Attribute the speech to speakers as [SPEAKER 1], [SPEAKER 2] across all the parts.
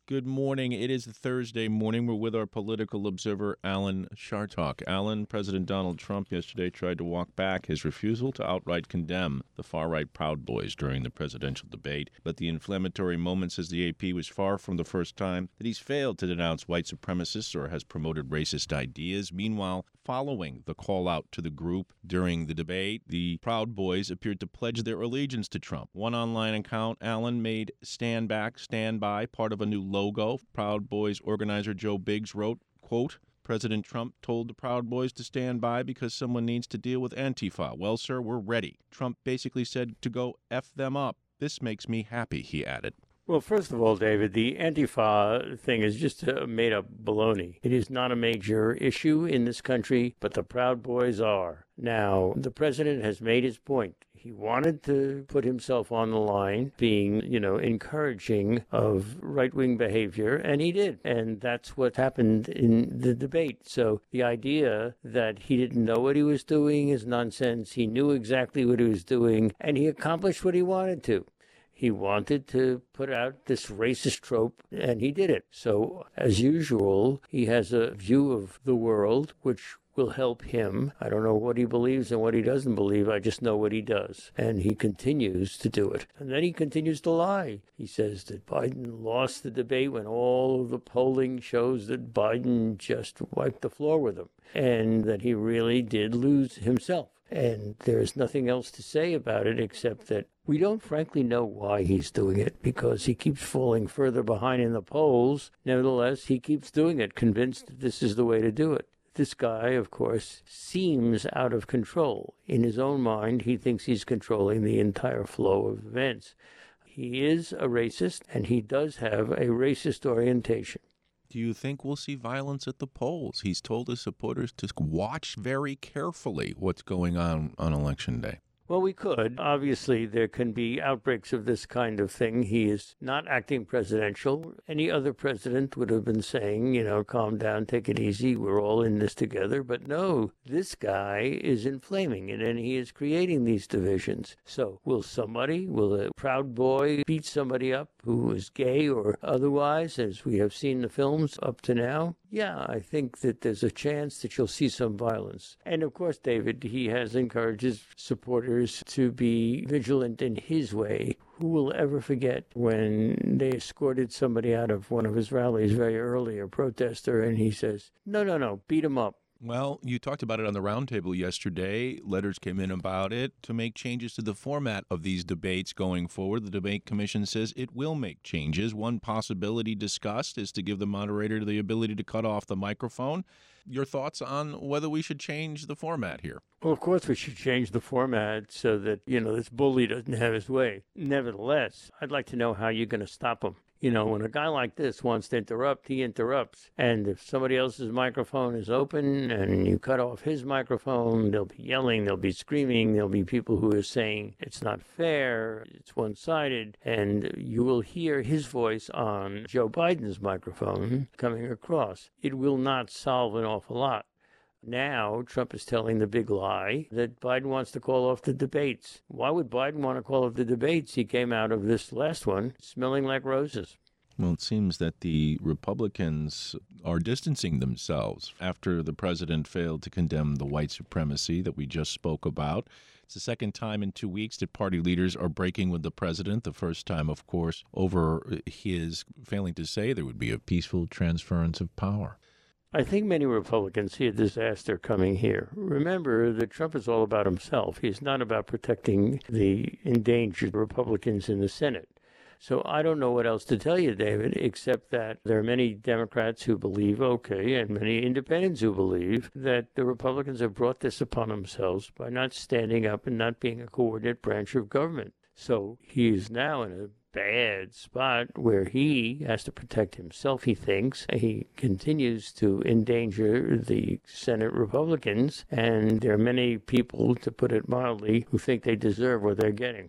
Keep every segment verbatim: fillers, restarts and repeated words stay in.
[SPEAKER 1] Good morning. It is Thursday morning. We're with our political observer, Alan Chartock. Alan, President Donald Trump yesterday tried to walk back his refusal to outright condemn the far-right Proud Boys during the presidential debate. But the inflammatory moment, says the A P, was far from the first time that he's failed to denounce white supremacists or has promoted racist ideas. Meanwhile, following the call out to the group during the debate, the Proud Boys appeared to pledge their allegiance to Trump. One online account, Alan, made Stand Back, Stand By part of a new logo. Proud Boys organizer Joe Biggs wrote, quote, President Trump told the Proud Boys to stand by because someone needs to deal with Antifa. Well, sir, we're ready. Trump basically said to go F them up. This makes me happy, he added.
[SPEAKER 2] Well, first of all, David, the Antifa thing is just a made-up baloney. It is not a major issue in this country, but the Proud Boys are. Now, the president has made his point. He wanted to put himself on the line, being, you know, encouraging of right-wing behavior, and he did. And that's what happened in the debate. So the idea that he didn't know what he was doing is nonsense. He knew exactly what he was doing, and he accomplished what he wanted to. He wanted to put out this racist trope, and he did it. So, as usual, he has a view of the world which will help him. I don't know what he believes and what he doesn't believe. I just know what he does. And he continues to do it. And then he continues to lie. He says that Biden lost the debate when all of the polling shows that Biden just wiped the floor with him, and that he really did lose himself. And there's nothing else to say about it except that we don't frankly know why he's doing it, because he keeps falling further behind in the polls. Nevertheless, he keeps doing it, convinced that this is the way to do it. This guy, of course, seems out of control. In his own mind, he thinks he's controlling the entire flow of events. He is a racist, and he does have a racist orientation.
[SPEAKER 1] Do you think we'll see violence at the polls? He's told his supporters to watch very carefully what's going on on Election Day.
[SPEAKER 2] Well, we could. Obviously, there can be outbreaks of this kind of thing. He is not acting presidential. Any other president would have been saying, you know, calm down, take it easy, we're all in this together. But no, this guy is inflaming it, and he is creating these divisions. So will somebody, will a Proud Boy beat somebody up who is gay or otherwise, as we have seen the films up to now? Yeah, I think that there's a chance that you'll see some violence. And of course, David, he has encouraged his supporters to be vigilant in his way. Who will ever forget when they escorted somebody out of one of his rallies very early, a protester, and he says, no, no, no, beat him up.
[SPEAKER 1] Well, you talked about it on the roundtable yesterday. Letters came in about it to make changes to the format of these debates going forward. The debate commission says it will make changes. One possibility discussed is to give the moderator the ability to cut off the microphone. Your thoughts on whether we should change the format here?
[SPEAKER 2] Well, of course we should change the format so that, you know, this bully doesn't have his way. Nevertheless, I'd like to know how you're going to stop him. You know, when a guy like this wants to interrupt, he interrupts. And if somebody else's microphone is open and you cut off his microphone, they'll be yelling, they'll be screaming, there'll be people who are saying it's not fair, it's one-sided, and you will hear his voice on Joe Biden's microphone coming across. It will not solve an awful lot. Now, Trump is telling the big lie that Biden wants to call off the debates. Why would Biden want to call off the debates? He came out of this last one smelling like roses.
[SPEAKER 1] Well, it seems that the Republicans are distancing themselves after the president failed to condemn the white supremacy that we just spoke about. It's the second time in two weeks that party leaders are breaking with the president. The first time, of course, over his failing to say there would be a peaceful transference of power.
[SPEAKER 2] I think many Republicans see a disaster coming here. Remember that Trump is all about himself. He's not about protecting the endangered Republicans in the Senate. So I don't know what else to tell you, David, except that there are many Democrats who believe, okay, and many independents who believe that the Republicans have brought this upon themselves by not standing up and not being a coordinate branch of government. So he is now in a bad spot where he has to protect himself, he thinks. He continues to endanger the Senate Republicans, and there are many people, to put it mildly, who think they deserve what they're getting.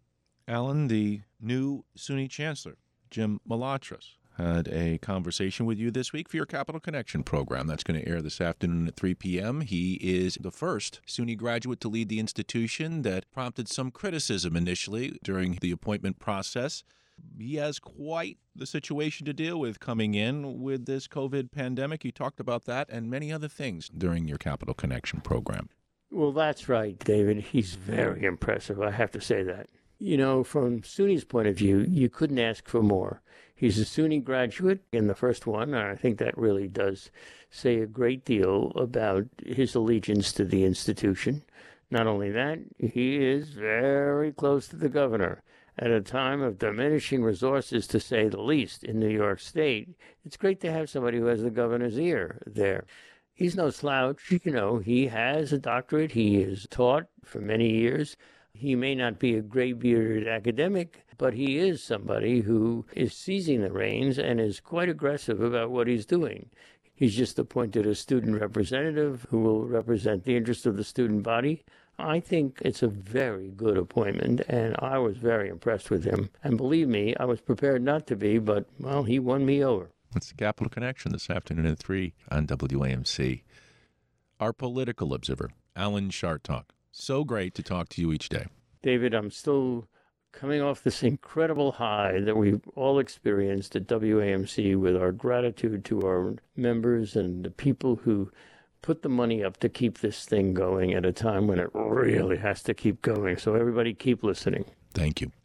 [SPEAKER 1] Alan, the new SUNY Chancellor, Jim Malatras, had a conversation with you this week for your Capital Connection program. That's going to air this afternoon at three p.m. He is the first SUNY graduate to lead the institution that prompted some criticism initially during the appointment process. he has quite the situation to deal with coming in with this COVID pandemic. You talked about that and many other things during your Capital Connection program.
[SPEAKER 2] Well, that's right, David. He's very impressive. I have to say that. You know, from SUNY's point of view, you couldn't ask for more. He's a SUNY graduate in the first one, and I think that really does say a great deal about his allegiance to the institution. Not only that, he is very close to the governor. At a time of diminishing resources, to say the least, in New York State, it's great to have somebody who has the governor's ear there. He's no slouch. You know, he has a doctorate. He has taught for many years. He may not be a gray-bearded academic, but he is somebody who is seizing the reins and is quite aggressive about what he's doing. He's just appointed a student representative who will represent the interest of the student body. I think it's a very good appointment, and I was very impressed with him. And believe me, I was prepared not to be, but, well, he won me over.
[SPEAKER 1] It's the Capital Connection this afternoon at three on W A M C. Our political observer, Alan Chartock. So great to talk to you each day.
[SPEAKER 2] David, I'm still coming off this incredible high that we've all experienced at W A M C with our gratitude to our members and the people who put the money up to keep this thing going at a time when it really has to keep going. So everybody keep listening.
[SPEAKER 1] Thank you.